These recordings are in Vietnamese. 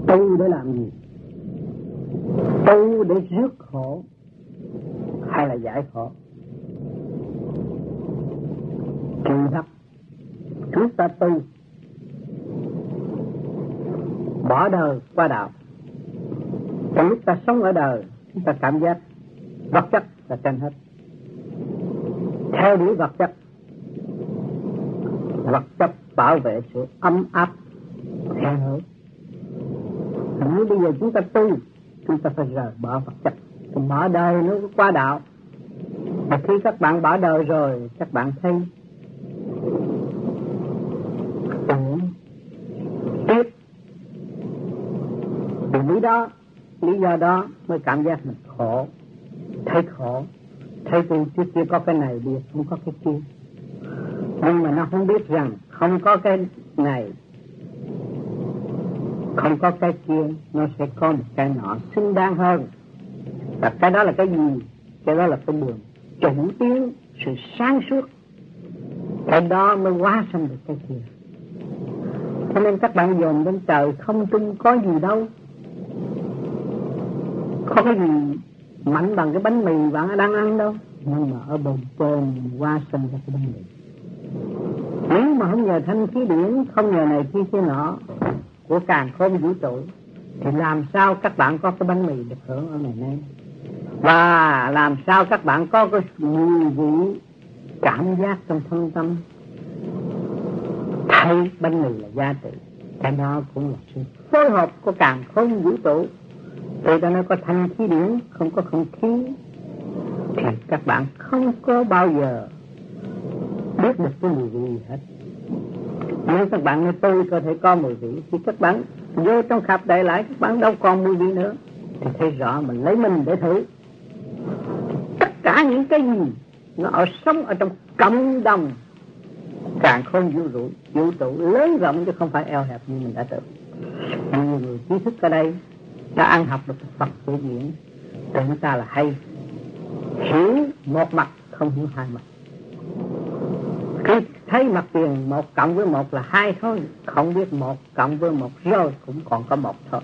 Tu để làm gì? Tu để rước khổ hay là giải khổ? Kỳ thật chúng ta tu bỏ đời qua đạo. Trong lúc ta sống ở đời, chúng ta cảm giác vật chất là trên hết, theo đuổi vật chất. Vật chất bảo vệ sự ấm áp hiện hữu. Nếu bây giờ chúng ta tu, chúng ta phải rời bỏ vật chất, bỏ đời nó qua đạo. Và khi các bạn bỏ đời rồi, các bạn thấy tiếp. Vì lý do đó mới cảm giác mình khổ, thấy từ trước kia có cái này, bây giờ không có cái kia. Nhưng mà nó không biết rằng không có cái này, không có cái kia, nó sẽ có một cái nọ xứng đáng hơn. Và cái đó là cái gì? Cái đó là cái đường chủ tiến, sự sáng suốt. Cái đó mới hóa sanh được cái kia. Cho nên các bạn dồn đến trời không tin có gì đâu. Có cái gì mạnh bằng cái bánh mì bạn đang ăn đâu. Nhưng mà ở bên trên hóa sanh ra cái bánh mì. Nếu mà không nhờ thanh khí điển, không nhờ này kia nọ của càn khôn vũ trụ, thì làm sao các bạn có cái bánh mì được hưởng ở ngày nay? Và làm sao các bạn có cái mùi vị cảm giác trong thân tâm thấy bánh mì là giá trị? Cái đó cũng là sự phối hợp của càn khôn vũ trụ. Vì ta nói có thanh khí điển, không có không khí, thì các bạn không có bao giờ biết được cái mùi vị gì hết. Nếu các bạn nói tôi có thể có mùi vị, thì các bạn vô trong khắp đại lại, các bạn đâu còn mùi vị nữa. Thì thấy rõ mình lấy mình để thử. Tất cả những cái gì nó sống ở trong cộng đồng càng không vũ trụ lớn rộng chứ không phải eo hẹp như mình đã tưởng. Nhiều người trí thức ở đây đã ăn học được Phật tự diễn, chúng ta là hay hiểu một mặt không hiểu hai mặt. Cứ thấy mặt tiền 1 cộng với 1 là 2 thôi, không biết 1 cộng với 1 rồi cũng còn có 1 thôi.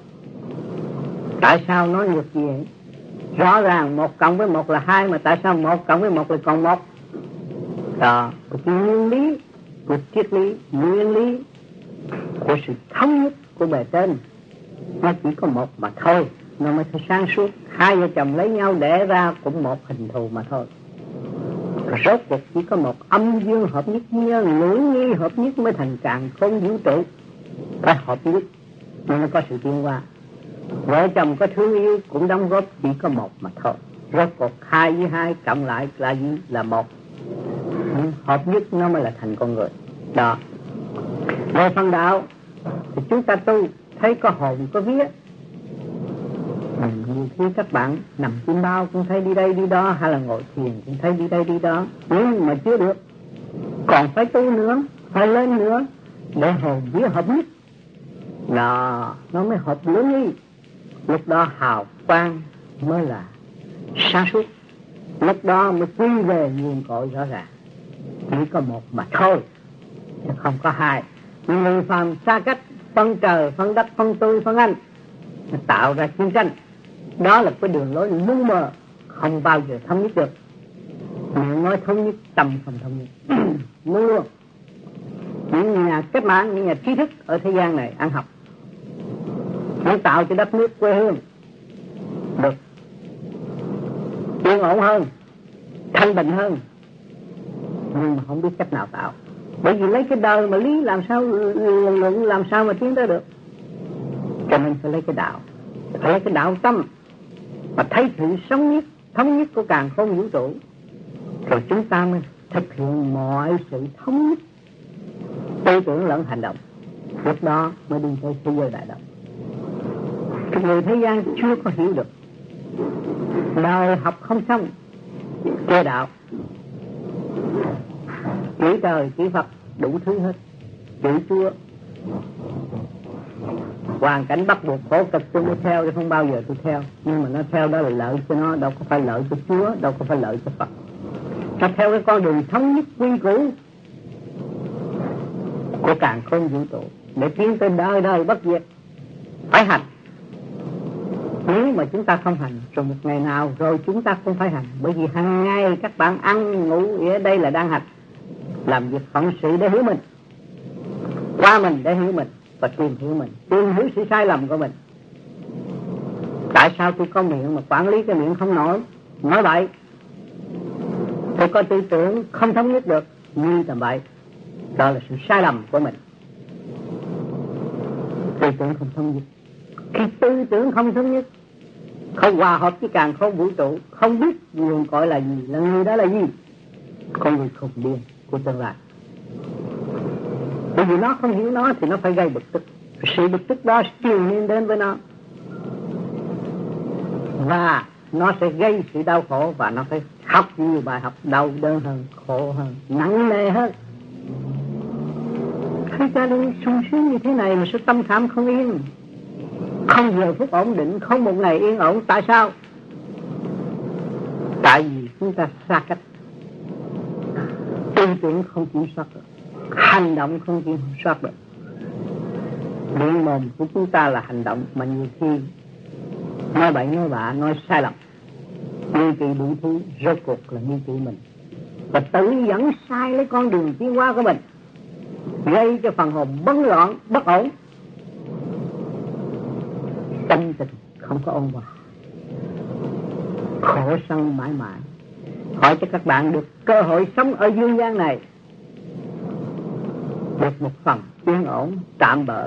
Tại sao nói ngược gì vậy? Rõ ràng 1 cộng với 1 là 2, mà tại sao 1 cộng với 1 là còn 1? Đó, cái nguyên lý của triết lý, nguyên lý của sự thống nhất của bề trên, nó chỉ có 1 mà thôi, nó mới thấy sáng suốt. 2 vợ chồng lấy nhau đẻ ra cũng 1 hình thù mà thôi. Rốt cuộc chỉ có 1 âm dương hợp nhất, ngũ nghi hợp nhất mới thành càn khôn vũ trụ. Phải hợp nhất nên nó có sự tiến hóa. Vợ chồng có thương yêu cũng đóng góp chỉ có 1 mà thôi. Rốt cuộc 2 với 2 cộng lại là gì? Là 1. Hợp nhất nó mới là thành con người. Đó. Về phần đạo thì chúng ta tu thấy có hồn có vía. Nhiều khi các bạn nằm chim bao cũng thấy đi đây đi đó, hay là ngồi thiền cũng thấy đi đây đi đó, nhưng mà chưa được, còn phải tu nữa, phải lên nữa để hồn vía hợp nhất. Đó, nó mới hợp lớn đi. Lúc đó hào quang mới là sáng suốt, lúc đó mới quy về nguồn cội rõ ràng. Chỉ có 1 mà thôi, chứ không có 2. Người phàm xa cách, phân trời, phân đất, phân tôi, phân anh, tạo ra chiến tranh. Đó là cái đường lối lu mờ, không bao giờ thống nhất được. Miệng nói thống nhất, tâm không thống nhất. Luôn luôn. Những nhà cách mạng, những nhà trí thức ở thế gian này ăn học, muốn tạo cho đất nước quê hương được yên ổn hơn, thanh bình hơn, nhưng mà không biết cách nào tạo. Bởi vì lấy cái đời mà lý làm sao, luận làm sao mà tiến tới được. Cho nên phải lấy cái đạo, phải lấy cái đạo tâm, và thấy sự sống nhất, thống nhất của càn khôn vũ trụ, rồi chúng ta mới thực hiện mọi sự thống nhất tư tưởng lẫn hành động. Lúc đó mới đi tới thế giới đại đồng. Cái người thế gian chưa có hiểu được, đời học không xong, chơi đạo, chửi trời chửi Phật đủ thứ hết, chửi Chúa. Hoàn cảnh bắt buộc khổ cực tôi mới theo, chứ không bao giờ tôi theo. Nhưng mà nó theo đó là lợi cho nó, đâu có phải lợi cho Chúa, đâu có phải lợi cho Phật. Nó theo cái con đường thống nhất quy củ của càn khôn vũ trụ để tiến tới đời đời bất diệt. Phải hành Nếu mà chúng ta không hành, rồi một ngày nào rồi chúng ta cũng phải hành. Bởi vì hàng ngày các bạn ăn, ngủ, ở đây là đang hành. Làm việc phận sự để hiểu mình, qua mình để hiểu mình, và tìm hiểu mình, tìm hiểu sự sai lầm của mình. Tại sao tôi có miệng mà quản lý cái miệng không nổi, nói bậy? Tôi có tư tưởng không thống nhất được, như tầm bậy. Đó là sự sai lầm của mình. Tư tưởng không thống nhất. Khi tư tưởng không thống nhất, không hòa hợp với càn khôn vũ trụ, không biết nguồn cội là gì, là người đó là gì, con người khùng điên của tương lai. Bởi vì nó không hiểu nó thì nó phải gây bực tức. Sự bực tức đó truyền lên đến với nó, và nó sẽ gây sự đau khổ, và nó phải học nhiều bài học đau đớn hơn, khổ hơn, nặng nề hơn. Khi ta đi sung sướng như thế này mà sự tâm khảm không yên, không giờ phút ổn định, không một ngày yên ổn. Tại sao? Tại vì chúng ta xa cách, tư tưởng không kiểm soát được, hành động không kiểm soát được. Miệng mồm của chúng ta là hành động, mà nhiều khi nói bậy nói bạ, nói sai lầm, nghi kỵ đủ thứ, rốt cuộc là nghi kỵ mình, và tự dẫn sai lấy con đường tiến hóa của mình, gây cho phần hồn bấn loạn, bất ổn, tâm tình không có ôn hòa, khổ sân mãi mãi. Hỏi cho các bạn được cơ hội sống ở dương gian này, được một phần yên ổn, tạm bợ,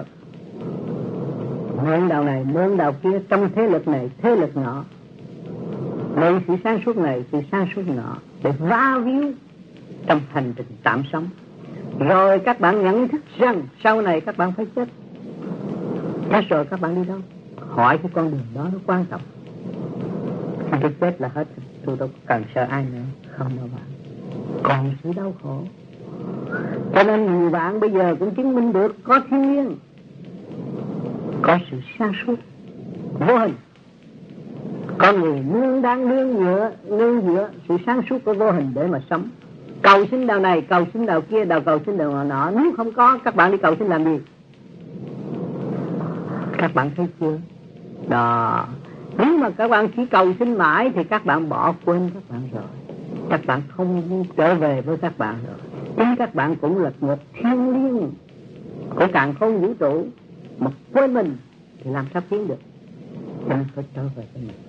mượn đạo này, mượn đạo kia, trong thế lực này, thế lực nọ, mượn sự sáng suốt này, sự sáng suốt nọ, để va víu trong hành trình tạm sống. Rồi các bạn nhận thức rằng sau này các bạn phải chết. Chết rồi các bạn đi đâu? Hỏi cái con đường đó nó quan trọng. Khi tôi chết là hết, tôi đâu cần sợ ai nữa. Không đâu bạn, còn sự đau khổ. Cho nên nhiều bạn bây giờ cũng chứng minh được có thiên liêng, có sự sáng suốt vô hình. Con người đang nương dựa sự sáng suốt của vô hình để mà sống. Cầu xin đạo này, cầu xin đạo kia, cầu xin đạo nọ. Nếu không có, các bạn đi cầu xin làm gì? Các bạn thấy chưa? Đó. Nếu mà các bạn chỉ cầu xin mãi thì các bạn bỏ quên các bạn rồi. Các bạn không trở về với các bạn rồi. Chính các bạn cũng là một thiên liêng của càn khôn vũ trụ, mà quên mình thì làm sao tiến được? Nên phải trở về với mình.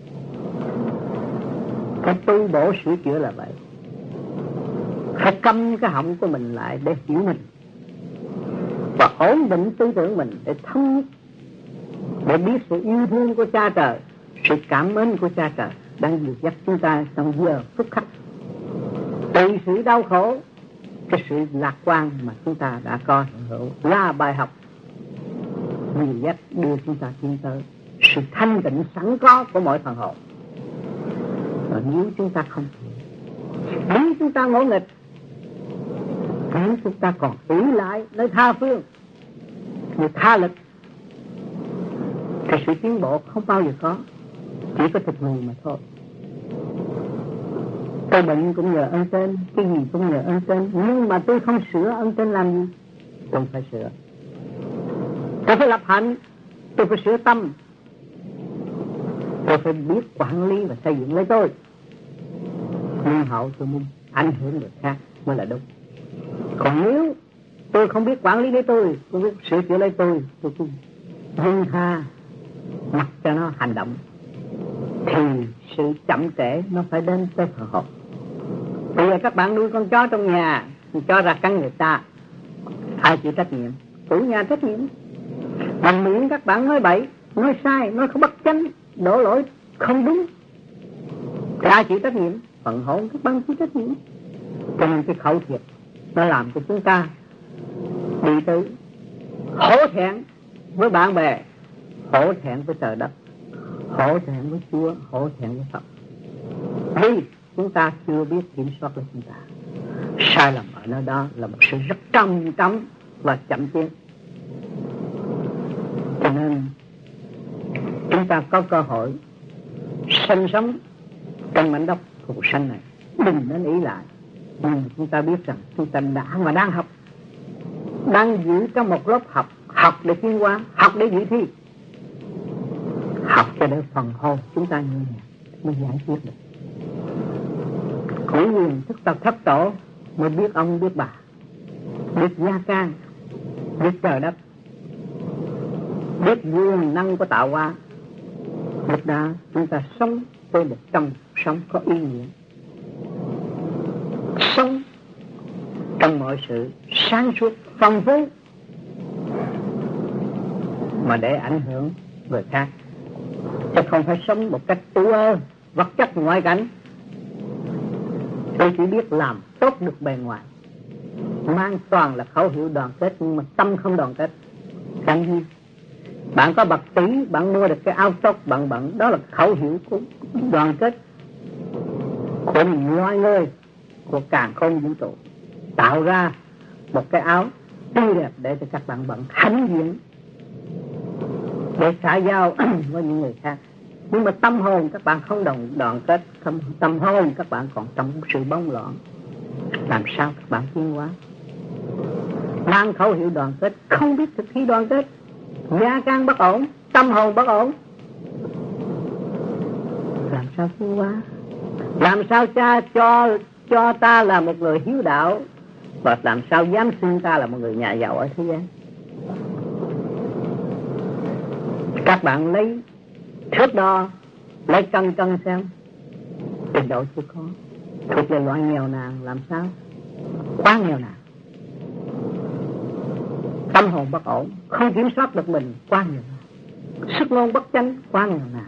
Cái tu bổ sửa chữa là vậy. Phải câm cái họng của mình lại để hiểu mình, và ổn định tư tưởng mình để thống nhất, để biết sự yêu thương của cha trời, sự cảm mến của cha trời đang dìu dắt chúng ta trong giờ phút khắc. Từ sự đau khổ, cái sự lạc quan mà chúng ta đã có hiện hữu là bài học dìu dắt đưa chúng ta tiến tới sự thanh tịnh sẵn có của mọi phần hồn. Và nếu chúng ta không, nếu chúng ta ngỗ nghịch, nếu chúng ta còn ỷ lại nơi tha phương, người tha lực, thì sự tiến bộ không bao giờ có, chỉ có thịt người mà thôi. Tôi bệnh cũng nhờ ơn trên, cái gì cũng nhờ ơn trên, nhưng mà tôi không sửa ơn trên làm gì? Tôi phải sửa. Tôi phải lập hạnh, tôi phải sửa tâm, tôi phải biết quản lý và xây dựng lấy tôi. Nhưng hậu tôi muốn ảnh hưởng người khác mới là đúng. Còn nếu tôi không biết quản lý lấy tôi, không biết sửa chữa lấy tôi cũng buông tha mặc cho nó hành động, thì sự chậm trễ nó phải đến tới phần hồn. Bây giờ các bạn nuôi con chó trong nhà, con chó ra cắn người ta, ai chịu trách nhiệm? Chủ nhà trách nhiệm. Bằng miệng các bạn nói bậy, nói sai, nói không bất chánh, đổ lỗi không đúng, thì ai chịu trách nhiệm? Phần hồn các bạn chịu trách nhiệm. Cho nên cái khẩu thiệt nó làm cho chúng ta bị tự hổ thẹn với bạn bè, hổ thẹn với trời đất, hổ thẹn với Chúa, hổ thẹn với Phật. Vì chúng ta chưa biết kiểm soát lấy chúng ta. Sai lầm ở nơi đó là một sự rất trầm trọng và chậm tiến. Cho nên chúng ta có cơ hội sinh sống trong mảnh đất phù sanh này, đừng nên ý lại. Nhưng chúng ta biết rằng chúng ta đã và đang học, đang giữ trong một lớp học, học để tiến hóa, học để dự thi. Học cho đến phần hồn chúng ta như này mới giải quyết được. Cũng như thức tập thất tổ mới biết ông biết bà, biết gia can, biết trời đất, biết quyền năng của tạo hóa. Lúc đó chúng ta sống với một trong sống có ý nghĩa, sống trong mọi sự sáng suốt phong phú mà để ảnh hưởng người khác, chứ không phải sống một cách tu ơ vật chất ngoại cảnh. Tôi chỉ biết làm tốt được bề ngoài, mang toàn là khẩu hiệu đoàn kết, nhưng mà tâm không đoàn kết. Làm gì? Bạn có bạc tỷ, bạn mua được cái áo tốt bạn bận, đó là khẩu hiệu của đoàn kết của mọi người, của càn khôn vũ trụ, tạo ra một cái áo tươi đẹp để cho các bạn bận hãnh diện để xã giao với những người khác. Nhưng mà tâm hồn các bạn không đoàn kết, tâm hồn các bạn còn trong sự bóng loạn, làm sao các bạn tiến hóa? Mang khẩu hiệu đoàn kết, không biết thực thi đoàn kết, gia can bất ổn, tâm hồn bất ổn, làm sao tiến hóa? Làm sao cha cho ta là một người hiếu đạo, và làm sao dám xưng ta là một người nhà giàu ở thế gian? Các bạn lấy thước đo, lấy cân xem trình độ chưa có, thuộc về loại nghèo nàn, làm sao? Quá nghèo nàn, tâm hồn bất ổn, không kiểm soát được mình, quá nghèo nàn, sức ngôn bất chánh, quá nghèo nàn,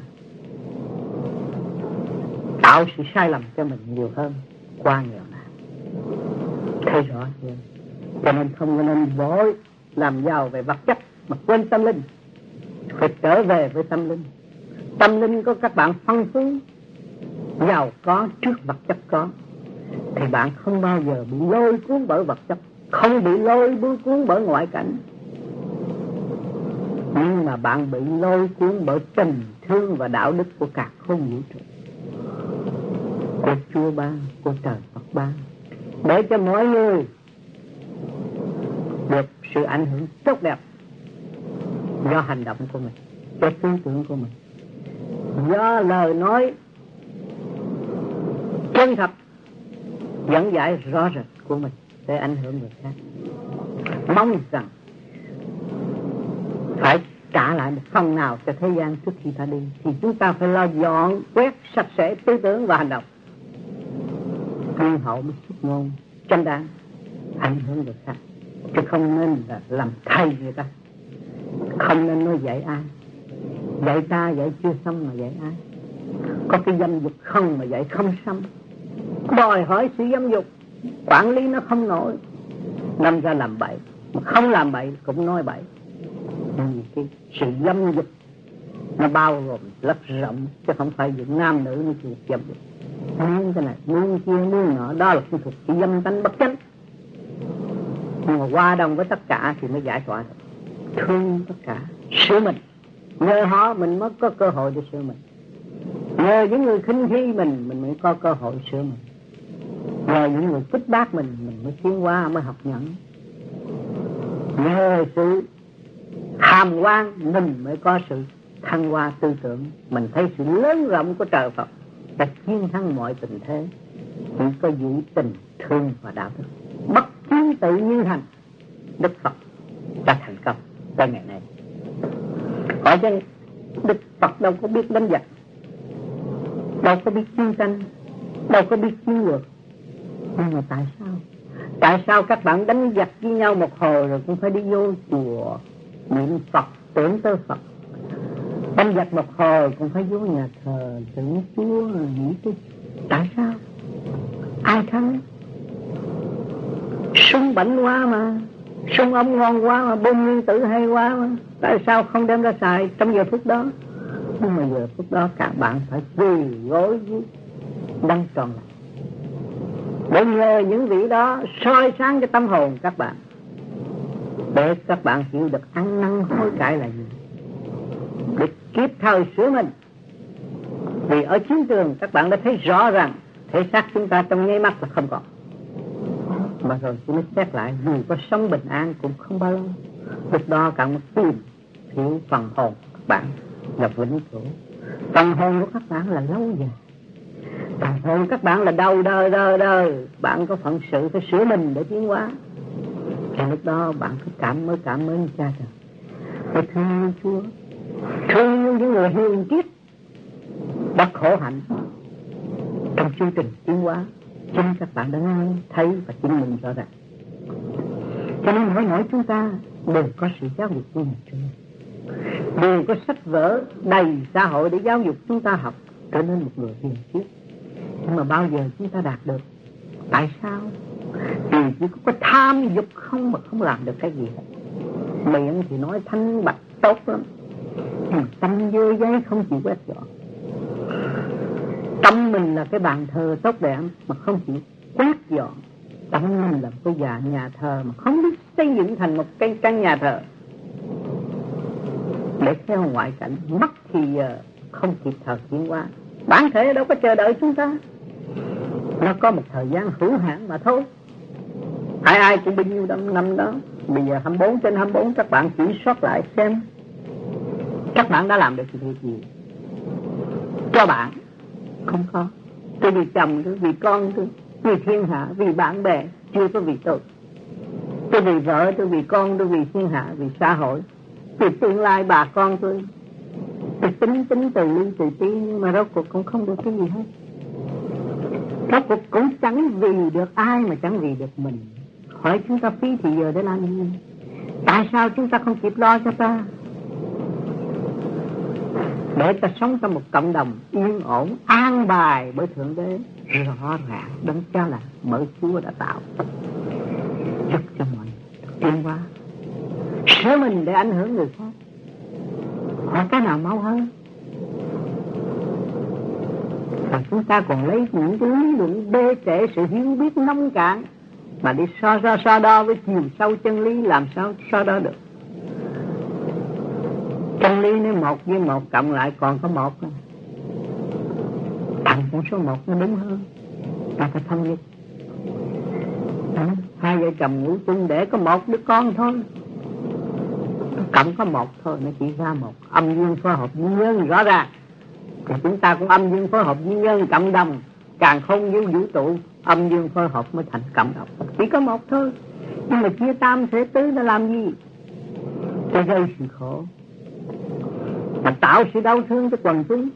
tạo sự sai lầm cho mình nhiều hơn, quá nghèo nàn. Thấy rõ chưa? Cho nên không nên vội làm giàu về vật chất mà quên tâm linh, phải trở về với tâm linh. Tâm linh của các bạn phong phú, giàu có trước vật chất có, thì bạn không bao giờ bị lôi cuốn bởi vật chất, không bị lôi cuốn bởi ngoại cảnh. Nhưng mà bạn bị lôi cuốn bởi tình thương và đạo đức của cả không vũ trụ, của Chúa ban, của trời Phật ban, để cho mọi người được sự ảnh hưởng tốt đẹp do hành động của mình, do tư tưởng của mình, do lời nói chân thật dẫn giải rõ rệt của mình để ảnh hưởng người khác. Mong rằng phải trả lại một phần nào cho thế gian trước khi ta đi, thì chúng ta phải lo dọn quét sạch sẽ tư tưởng và hành động, nhân hậu mới xuất ngôn chân đáng ảnh hưởng người khác, chứ không nên là làm thầy người ta. Không nên nói dạy ai, dạy ta dạy chưa xong mà dạy ai? Có cái dâm dục không mà dạy không xong, đòi hỏi sự dâm dục, quản lý nó không nổi, đâm ra làm bậy, mà không làm bậy cũng nói bậy. Nhưng cái sự dâm dục nó bao gồm rất rộng, chứ không phải việc nam nữ mới chịu dâm dục. Muốn cái này, muốn kia, muốn nọ, đó là thuộc cái dâm tánh bất chánh. Nhưng mà hòa đồng với tất cả thì mới giải tỏa được. Thương tất cả, sửa mình, nhờ họ mình mới có cơ hội để sửa mình. Nhờ những người khinh khi mình mới có cơ hội sửa mình. Nhờ những người kích bác mình mới tiến hóa, mới học nhẫn. Nhờ sự hàm quan mình mới có sự thăng hoa tư tưởng. Mình thấy sự lớn rộng của trời Phật đã chiến thắng mọi tình thế, chỉ có giữ tình thương và đạo đức, bất chiến tự nhiên thành. Đức Phật đã thành công tới ngày nay. Hỏi chứ Đức Phật đâu có biết đánh giặc, đâu có biết chiến tranh, đâu có biết chiến lược. Nhưng mà tại sao? Tại sao các bạn đánh giặc với nhau một hồi rồi cũng phải đi vô chùa niệm Phật, tưởng tới Phật? Đánh giặc một hồi cũng phải vô nhà thờ tưởng Chúa, nghĩ tới. Tại sao? Ai thắng? Súng bảnh quá mà, súng ống ngon quá mà, bom nguyên tử hay quá mà. Tại sao không đem ra xài trong giờ phút đó? Nhưng mà giờ phút đó các bạn phải quỳ gối với đấng tròn lành, để nhờ những vị đó soi sáng cái tâm hồn các bạn, để các bạn hiểu được ăn năn hối cải là gì, để kịp thời sửa mình. Vì ở chiến trường các bạn đã thấy rõ rằng thể xác chúng ta trong nháy mắt là không còn, mà rồi chúng mới xét lại, dù có sống bình an cũng không bao lâu. Lúc đó càng tìm hiểu phần hồn các bạn, là vĩnh cửu. Phần hồn của các bạn là lâu dài. Phần hồn các bạn là đầu đời. Bạn có phận sự phải sửa mình để tiến hóa. Thì lúc đó bạn phải cảm ơn cha trời, phải thương Chúa, thương những người hiền triết đã khổ hạnh trong chương trình tiến hóa. Chính các bạn đã nghe, thấy và chứng minh rõ ràng. Cho nên mỗi chúng ta đều có sự giáo dục của nhà trường, đều có sách vở đầy xã hội để giáo dục chúng ta học trở nên một người hiền triết. Nhưng mà bao giờ chúng ta đạt được? Tại sao? Vì chỉ có tham dục không mà không làm được cái gì hết. Miệng thì nói thanh bạch tốt lắm, nhưng tâm dơ giấy không chịu quét dọn. Tâm mình là cái bàn thờ tốt đẹp mà không chịu quét dọn. Tâm mình là cái nhà thờ mà không biết xây dựng thành một cái căn nhà thờ. Để theo ngoại cảnh mất thì giờ không kịp thời tiến hóa. Bản thể đâu có chờ đợi chúng ta, nó có một thời gian hữu hạn mà thôi. Ai cũng bao nhiêu năm đó. Bây giờ 24/24 các bạn kiểm soát lại xem các bạn đã làm được việc gì cho bạn. Không có. Tôi vì chồng tôi, vì con tôi, vì thiên hạ, vì bạn bè, chưa có vì tôi. Tôi vì vợ tôi, vì con tôi, vì thiên hạ, vì xã hội, vì tương lai bà con tôi. Tôi tính từ ly từ tí, nhưng mà rốt cuộc cũng không được cái gì hết. Rốt cuộc cũng chẳng vì được ai mà chẳng vì được mình. Hỏi chúng ta phí thì giờ để làm gì? Tại sao chúng ta không kịp lo cho ta? Để ta sống trong một cộng đồng yên ổn, an bài bởi Thượng Đế rõ ràng, đấng Cha là bởi Chúa đã tạo, giúp cho mọi người tiến hóa, sửa mình để ảnh hưởng người khác. Hỏi cái nào mau hơn? Và chúng ta còn lấy những cái lý luận bê trễ sự hiểu biết nông cạn mà đi so đo với chiều sâu chân lý, làm sao so đo được? Chân lý nếu 1 với 1 cộng lại còn có 1. Thằng con số 1 nó đúng hơn. Ta phải thống nhất. Hai vợ chồng ngủ chung để có 1 đứa con thôi, cộng có 1 thôi, nó chỉ ra 1. Âm dương phối hợp nguyên nhân rõ ràng. Thì chúng ta cũng âm dương phối hợp nguyên nhân cộng đồng, càng không với vũ trụ âm dương phối hợp mới thành cộng đồng. Chỉ có 1 thôi, nhưng mà chia tam thể tứ nó làm gì? Cho gây sự khổ, mà tạo sự đau thương cho quần chúng.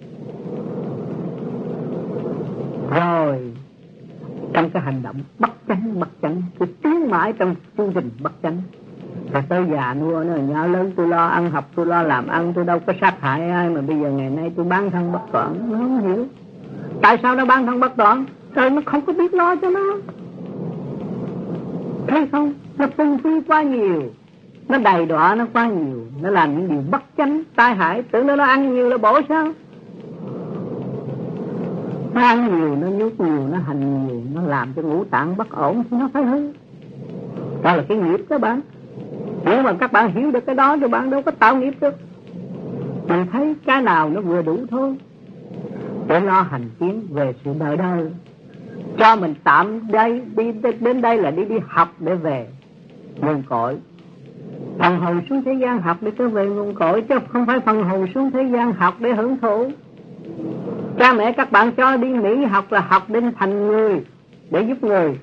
Rồi trong cái hành động bất chánh, cứ tiến mãi trong chương trình bất chánh. Rồi tới già nua nó nhỏ lớn, tôi lo ăn học, tôi lo làm ăn, tôi đâu có sát hại ai, mà bây giờ ngày nay tôi bán thân bất toản. Nó không hiểu tại sao nó bán thân bất toản, trời nó không có biết lo cho nó. Thấy không? Nó phung phí quá nhiều, nó đầy đọa nó quá nhiều, nó làm những điều bất chánh tai hại. Tưởng nó ăn nhiều là bổ sao? Nó ăn nhiều, nó nhút nhiều, nó hành nhiều, nó làm cho ngũ tạng bất ổn thì nó phải hư. Đó là cái nghiệp các bạn. Nếu mà các bạn hiểu được cái đó thì bạn đâu có tạo nghiệp được. Mình thấy cái nào nó vừa đủ thôi để lo hành tiến về sự đời đời. Cho mình tạm đây, đi đến đây là đi học để về nguồn cội. Phần hồn xuống thế gian học để trở về nguồn cội, chứ không phải phần hồn xuống thế gian học để hưởng thụ. Cha mẹ các bạn cho đi Mỹ học là học để thành người, để giúp người.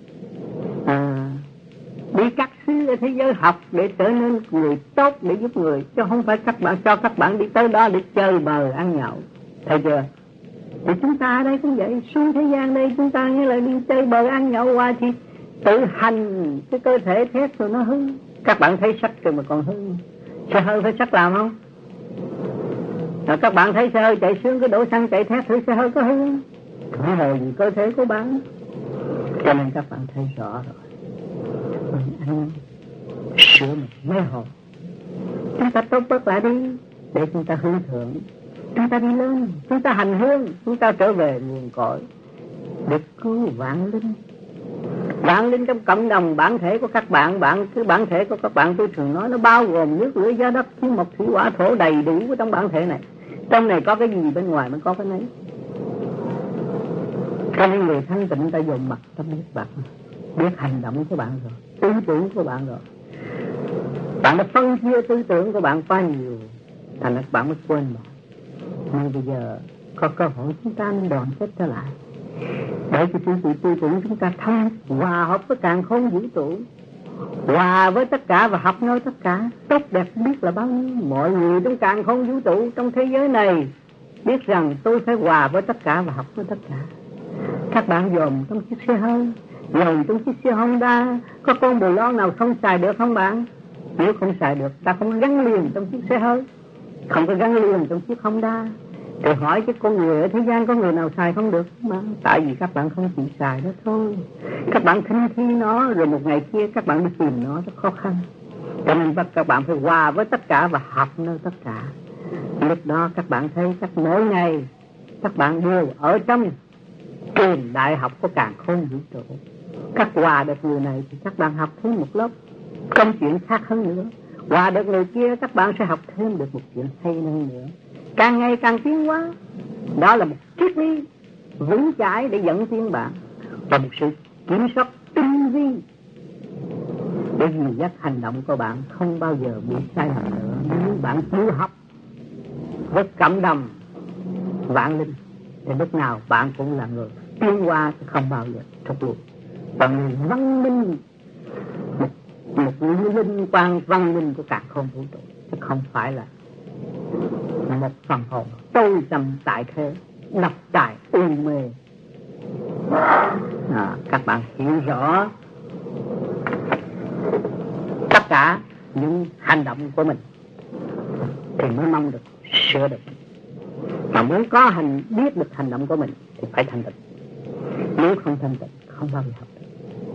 Đi các xứ ở thế giới học để trở nên người tốt, để giúp người, chứ không phải các bạn cho các bạn đi tới đó để chơi bời ăn nhậu. Thấy chưa? Thì chúng ta ở đây cũng vậy, xuống thế gian đây chúng ta như là đi chơi bời ăn nhậu hoài thì tự hành cái cơ thể thét rồi nó hư. Các bạn thấy sách rồi mà còn hư. Xe hơi phải sách làm không? Rồi các bạn thấy xe hơi chạy xuống cái đổ xăng chạy thét thử xe hơi có hư không? Không hề gì cơ thể của bạn. Cho nên các bạn thấy rõ rồi. Mình ăn sửa mình mê hồn. Chúng ta tốt bớt lại đi để chúng ta hướng thượng. Chúng ta đi lên, chúng ta hành hương, chúng ta trở về nguồn cội để cứu vạn linh. Vạn linh trong cộng đồng bản thể của các bạn, cái bản thể của các bạn tôi thường nói nó bao gồm nước lửa gió đất khí mộc thủy hỏa thổ đầy đủ trong bản thể này. Trong này có cái gì bên ngoài mới có cái nấy. Cho nên người thanh tịnh ta dùng mặt ta biết bạn, biết hành động của bạn rồi, tư tưởng của bạn rồi. Bạn đã phân chia tư tưởng của bạn quá nhiều. thành các bạn mới quên mà. Nhưng bây giờ có cơ hội chúng ta nên đoàn kết trở lại, để cho chính trị tư tưởng chúng ta thông hòa hợp với càn khôn vũ trụ, hòa với tất cả và học nói tất cả. Tốt đẹp biết là bao nhiêu. Mọi người trong càn khôn vũ trụ, trong thế giới này biết rằng tôi phải hòa với tất cả và học với tất cả. Các bạn dòm trong chiếc xe hơi, dòm trong chiếc xe Honda, có con bồ lon nào không xài được không bạn? Nếu không xài được, ta không gắn liền trong chiếc xe hơi, không có gắn liền trong chiếc Honda. Thì hỏi cái con người ở thế gian có người nào xài không được mà? Tại vì các bạn không chịu xài đó thôi. Các bạn khinh khi nó, rồi một ngày kia các bạn đi tìm nó rất khó khăn. Cho nên các bạn phải hòa với tất cả và học nơi tất cả. Lúc đó các bạn thấy các mỗi ngày các bạn đều ở trong trường đại học của càn khôn vũ trụ. Các hòa được người này thì các bạn học thêm một lớp công chuyện khác hơn nữa. Hòa được người kia các bạn sẽ học thêm được một chuyện hay hơn nữa. Càng ngày càng tiến hóa. Đó là một triết lý vững chãi để dẫn tiến bạn, và một sự kiểm soát tinh vi để dìu dắt hành động của bạn không bao giờ bị sai lầm nữa. Nếu bạn chịu học với cảm động vạn linh thì lúc nào bạn cũng là người tiến hóa, không bao giờ thất luận. Và người văn minh, một linh quan văn minh của càn khôn vũ trụ, chứ không phải là một phần hồn tôi trầm tại thế độc tài u mê. Các bạn hiểu rõ tất cả những hành động của mình thì mới mong được sửa được. Mà muốn có biết được hành động của mình thì phải thanh tịnh. Nếu không thanh tịnh không bao giờ học được.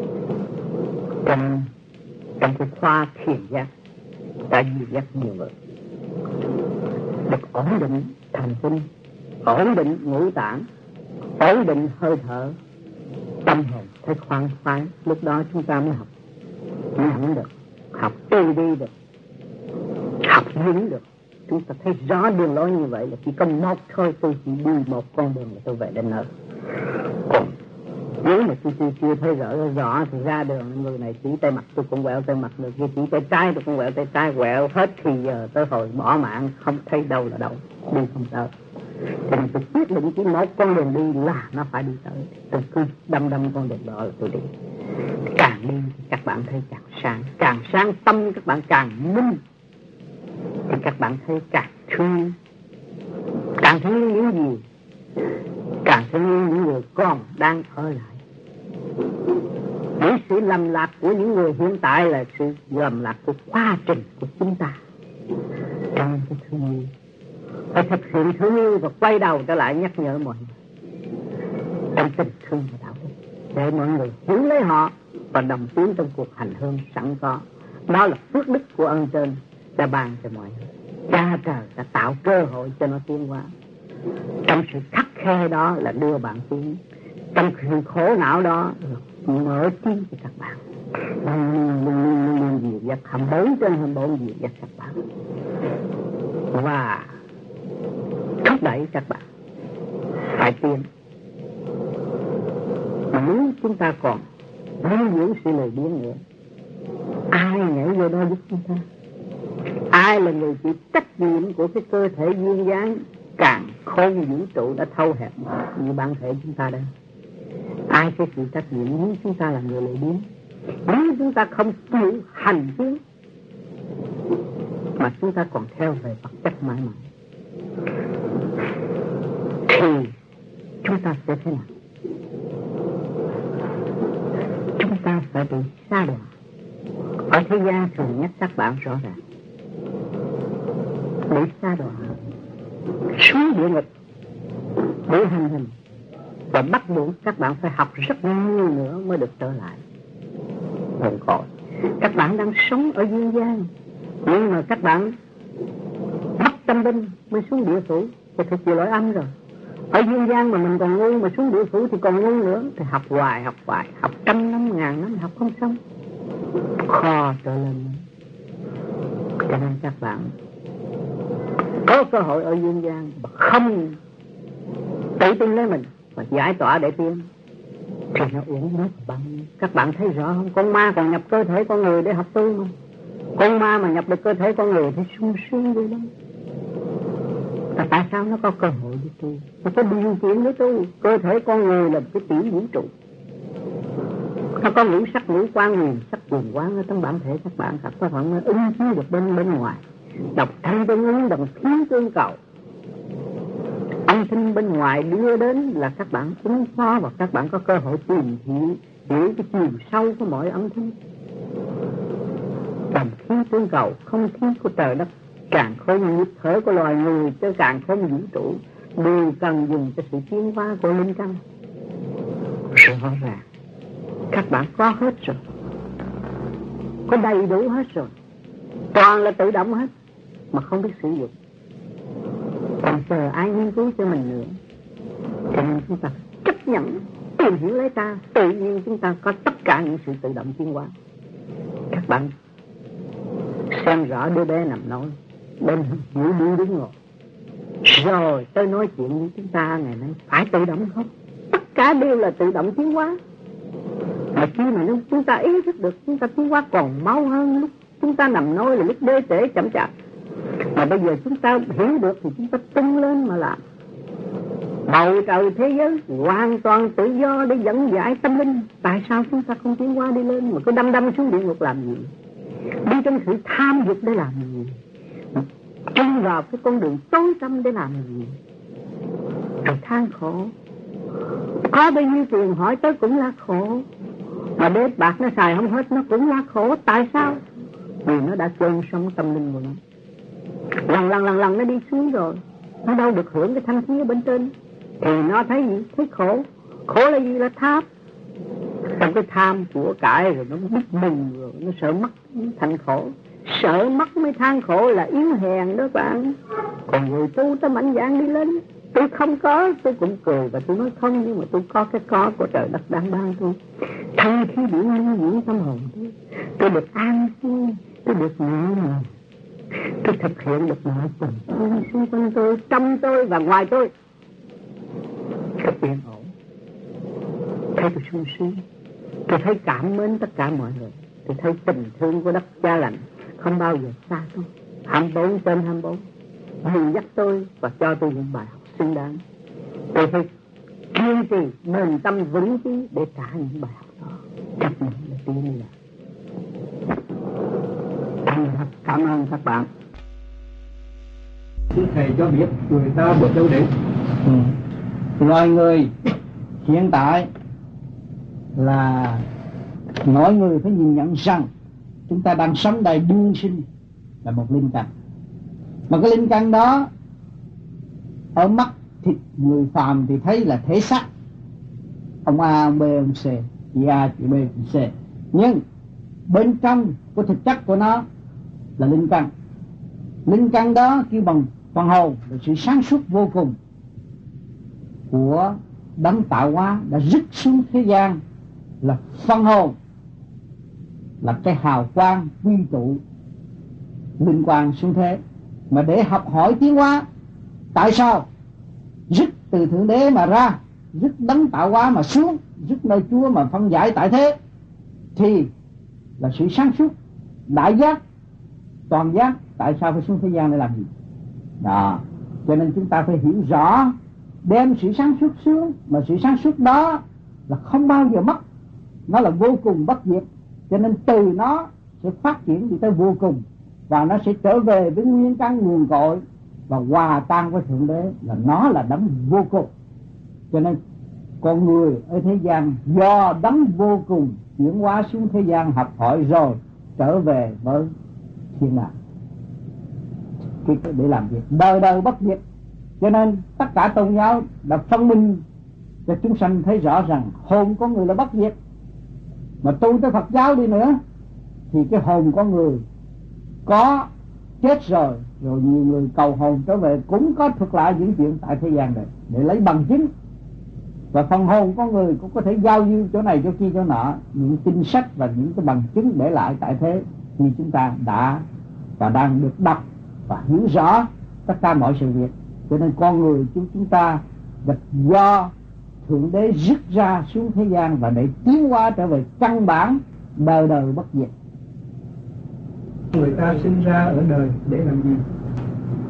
Trong cái khoa thiền giác đã dìu dắt nhiều người được ổn định thần kinh, ổn định ngũ tạng, ổn định hơi thở, tâm hồn thấy khoan khoái. Lúc đó chúng ta mới học nhận được, học tư duy được, học dính được. Chúng ta thấy rõ đường lối như vậy là chỉ có một thôi, tôi chỉ đi một con đường mà tôi về đến nơi. Còn nếu mà tôi chưa thấy rõ thì ra đường người này chỉ tay mặt tôi cũng quẹo tay mặt, người kia chỉ tay trái tôi cũng quẹo tay trái, quẹo hết thì giờ tới hồi bỏ mạng không thấy đâu là đâu, đi không tới. Thì mình tôi quyết định chỉ một con đường đi là nó phải đi tới. Tôi cứ đâm con đường đó là tôi đi. Càng đi thì các bạn thấy càng sáng tâm các bạn càng minh, thì các bạn thấy càng thương những gì, càng thương những người còn đang ở lại. Những sự lầm lạc của những người hiện tại là sự lầm lạc của quá trình của chúng ta. Trong cái thương yêu phải thực hiện thương yêu và quay đầu trở lại nhắc nhở mọi người trong tình thương và đạo đức, để mọi người hiểu lấy họ và đồng tiến trong cuộc hành hương sẵn có. Đó là phước đức của ơn trên đã ban cho mọi người. Cha trời đã tạo cơ hội cho nó tiến hóa. Trong sự khắc khe đó là đưa bạn tiến, trong sự khổ não đó là mở trí cho các bạn. Luôn dìu dắt 24/24 dìu dắt các bạn và thúc đẩy các bạn phải tiến. Mà nếu chúng ta còn nuôi dưỡng sự lười biếng nữa, ai nhảy vô đó giúp chúng ta? Ai là người chịu trách nhiệm của cái cơ thể duyên dáng càn khôn vũ trụ đã thâu hẹp như bản thể chúng ta đây? Ai sẽ chịu trách nhiệm nếu chúng ta là người lười biếng? Nếu chúng ta không chịu hành tiến mà chúng ta còn theo về vật chất mãi mãi thì chúng ta sẽ thế nào? Chúng ta phải bị xa đọa. Ở thế gian thường nhắc các bạn rõ ràng, bị xa đọa, xuống địa ngục, bị hành hình, và bắt buộc các bạn phải học rất nhiều nữa mới được trở lại. Đừng gọi các bạn đang sống ở dương gian, nhưng mà các bạn mất tâm binh mới xuống địa phủ thì phải chịu lỗi âm rồi. Ở dương gian mà mình còn ngu, mà xuống địa phủ thì còn ngu nữa, thì học hoài, học trăm năm, ngàn năm học không xong, kho trở lên. Cho nên các bạn có cơ hội ở dương gian mà không tự tin lấy mình và giải tỏa để tiến thì nó uổng mất bằng. Các bạn thấy rõ không? Con ma còn nhập cơ thể con người để học tu mà. Con ma mà nhập được cơ thể con người thì sung sướng vậy đó. Tại sao nó có cơ hội để tu? Nó có điều kiện để tu. Cơ thể con người là cái tiểu vũ trụ. Nó có ngũ sắc, ngũ quan, nguồn sắc, nguồn quán ở trong bản thể các bạn. Các bạn nó ứng chiếu được bên ngoài. Đọc thanh tương ứng, đồng thiếu tương cầu. Âm thanh bên ngoài đưa đến là các bạn ứng phó và các bạn có cơ hội tìm hiểu cái chiều sâu của mọi âm thanh. Đồng khí tương cầu, không khí của trời đất, càng không nhịp thở của loài người tới càng không vũ trụ đều cần dùng cho sự tiến hóa của linh căn. Rõ ràng các bạn có hết rồi, có đầy đủ hết rồi, toàn là tự động hết mà không biết sử dụng. Còn chờ ai nghiên cứu cho mình nữa. Cho nên chúng ta chấp nhận tìm hiểu lấy ta, tự nhiên chúng ta có tất cả những sự tự động tiến hóa. Các bạn xem rõ đứa bé nằm nói bên ngủ đi đứng ngồi, rồi tôi nói chuyện với chúng ta ngày nay phải tự động không? Tất cả đều là tự động tiến hóa. Mà khi mà chúng ta ý thức được, chúng ta tiến hóa còn mau hơn lúc chúng ta nằm nói là lúc đê trễ chậm chạp. Mà bây giờ chúng ta hiểu được thì chúng ta tung lên mà làm. Bầu trời thế giới hoàn toàn tự do để dẫn giải tâm linh. Tại sao chúng ta không tiến hóa đi lên mà cứ đâm xuống địa ngục làm gì? Đi trong sự tham dục để làm gì? Chân vào cái con đường tối tăm để làm gì? Rồi than khổ. Có bao nhiêu tiền hỏi tới cũng là khổ. Mà đế bạc nó xài không hết nó cũng là khổ. Tại sao? Vì nó đã chôn sống tâm linh của nó. Lần nó đi xuống rồi, nó đâu được hưởng cái thanh khí ở bên trên. Thì nó thấy gì? Thấy khổ. Khổ là gì? Là tham. Trong cái tham của cải rồi nó biết mừng rồi, nó sợ mất thành khổ. Sợ mất mới than khổ là yếu hèn đó bạn. Còn người tu ta mạnh dạn đi lên. Tôi không có, tôi cũng cười và tôi nói không, nhưng mà tôi có cái có của trời đất đang ban tôi. Thân khí điển linh diễn tâm hồn tôi được an vui, tôi được nhẹ nhàng. Tôi thực hiện được mọi tình xung quanh tôi, trong tôi và ngoài tôi. Tôi yên ổn, thấy tôi sung sướng, tôi thấy cảm mến tất cả mọi người, tôi thấy tình thương của đất cha lành không bao giờ xa tôi. 24 trên 24 dìu dắt tôi và cho tôi những bài học xứng đáng. Tôi thấy kiên trì, bền tâm vững chí để trả những bài học đó. Chấp nhận là tiến như vậy. Cảm ơn các bạn. Xin thầy cho biết người ta bước đâu đến? Loài người hiện tại là mỗi người phải nhìn nhận rằng chúng ta đang sống đầy đương sinh là một linh căn. Mà cái linh căn đó ở mắt thịt người phàm thì thấy là thể xác, ông A, ông B, ông C, chị A, chị B, chị C. Nhưng bên trong của thực chất của nó là linh căn. Linh căn đó kêu bằng phần hồn là sự sáng suốt vô cùng của đấng tạo hóa đã rứt xuống thế gian, là phần hồn, là cái hào quang quy tụ linh quang xuống thế mà để học hỏi tiến hóa. Tại sao rứt từ thượng đế mà ra, rứt đấng tạo hóa mà xuống, rứt nơi Chúa mà phân giải tại thế, thì là sự sáng suốt đại giác toàn giác. Tại sao phải xuống thế gian để làm gì đó? Cho nên chúng ta phải hiểu rõ, đem sự sáng suốt xuống, mà sự sáng suốt đó là không bao giờ mất, nó là vô cùng bất diệt. Cho nên từ nó sẽ phát triển đi tới vô cùng, và nó sẽ trở về với nguyên căn nguồn cội và hòa tan với thượng đế, là nó là đấng vô cùng. Cho nên con người ở thế gian do đấng vô cùng chuyển hóa xuống thế gian học hỏi rồi trở về với thiên đàng để làm việc đời đời bất diệt. Cho nên tất cả tôn giáo đã phân minh cho chúng sanh thấy rõ rằng hồn con người là bất diệt. Mà tu tới Phật giáo đi nữa thì cái hồn con người có chết rồi nhiều người cầu hồn trở về cũng có thuật lại những chuyện tại thế gian này để lấy bằng chứng. Và phần hồn con người cũng có thể giao lưu chỗ này chỗ kia chỗ nọ, những kinh sách và những cái bằng chứng để lại tại thế, thì chúng ta đã và đang được đọc và hiểu rõ tất cả mọi sự việc. Cho nên con người chúng ta được do thượng đế rứt ra xuống thế gian và để tiến hóa trở về căn bản đời đời bất diệt. Người ta sinh ra ở đời để làm gì?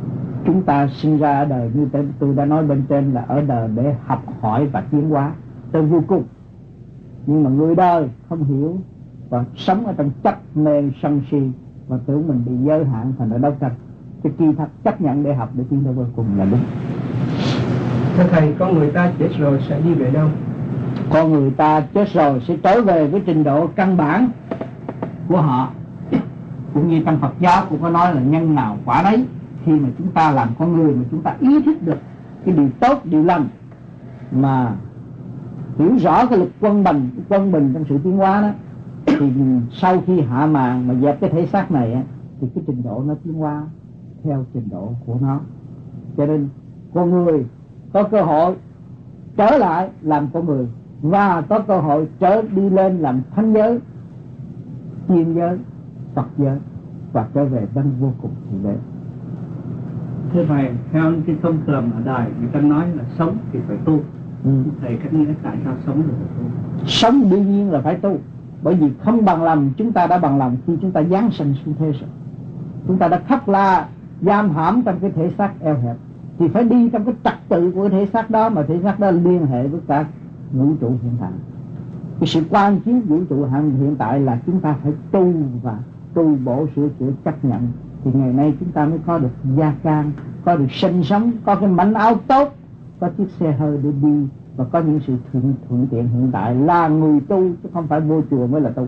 Chúng ta sinh ra ở đời như tôi đã nói bên trên là ở đời để học hỏi và tiến hóa tới vô cùng. Nhưng mà người đời không hiểu và sống ở trong chấp mê sân si và tưởng mình bị giới hạn thành ở đấu tranh. Cái kỳ thật chấp nhận để học để tiến tới vô cùng là đúng. Thưa Thầy, con người ta chết rồi sẽ đi về đâu? Con người ta chết rồi sẽ trở về với trình độ căn bản của họ. Cũng như trong Phật giáo cũng có nói là nhân nào quả đấy. Khi mà chúng ta làm con người mà chúng ta ý thức được cái điều tốt, điều lành, mà hiểu rõ cái lực quân bình trong sự tiến hóa đó, thì sau khi hạ màn mà dẹp cái thể xác này á, thì cái trình độ nó tiến hóa theo trình độ của nó. Cho nên con người có cơ hội trở lại làm con người và có cơ hội trở đi lên làm thánh giới, thiên giới, Phật giới và trở về bên vô cùng thượng đế. Thưa Thầy, theo cái thông thường ở đời người ta nói là sống thì phải tu. Thầy cách nghĩa tại sao sống được phải tu? Sống đương nhiên là phải tu. Bởi vì không bằng lòng, chúng ta đã bằng lòng khi chúng ta giáng sinh xuống thế rồi. Chúng ta đã khắc la giam hãm trong cái thể xác eo hẹp, thì phải đi trong cái trật tự của thể xác đó, mà thể xác đó liên hệ với cả vũ trụ hiện tại. Cái sự quan chiếu vũ trụ hiện tại là chúng ta phải tu và tu bổ sửa chữa chấp nhận, thì ngày nay chúng ta mới có được gia can, có được sinh sống, có cái mảnh áo tốt, có chiếc xe hơi để đi và có những sự thuận tiện hiện tại là người tu, chứ không phải vô chùa mới là tu.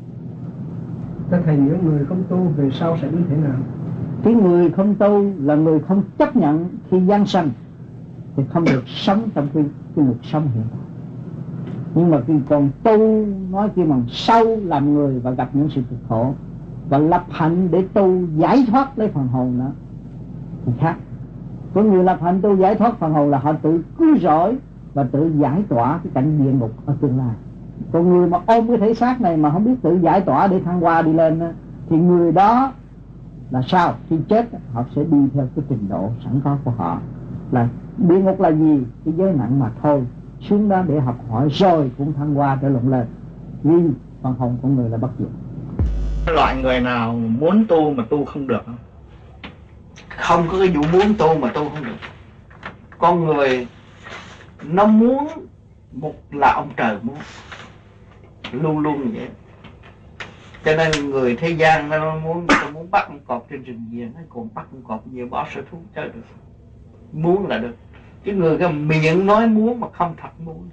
Thưa Thầy, nếu người không tu về sau sẽ như thế nào? Cái người không tu là người không chấp nhận khi giáng sanh thì không được sống trong cái cuộc sống hiện tại. Nhưng mà khi còn tu, nói khi mà sâu làm người và gặp những sự cực khổ và lập hạnh để tu giải thoát lấy phần hồn nữa thì khác. Có người lập hạnh tu giải thoát phần hồn là họ tự cứu rỗi và tự giải tỏa cái cảnh địa ngục ở tương lai. Còn người mà ôm cái thể xác này mà không biết tự giải tỏa để thăng hoa đi lên thì người đó là sao? Khi chết họ sẽ đi theo cái trình độ sẵn có của họ. Là địa ngục là gì? Cái giới nặng mà thôi. Xuống đó để học hỏi rồi cũng thăng hoa trở luận lên. Vì phần hồn của người là bất diệt. Loại người nào muốn tu mà tu không được không? Không có cái vụ muốn tu mà tu không được. Con người nó muốn, một là ông trời muốn, luôn luôn như vậy. Cho nên người thế gian nó muốn bắt con cọp trên rừng gì, nó còn bắt con cọp nhiều bỏ sở thú chơi được. Muốn là được. Chứ người cái miệng nói muốn mà không thật muốn.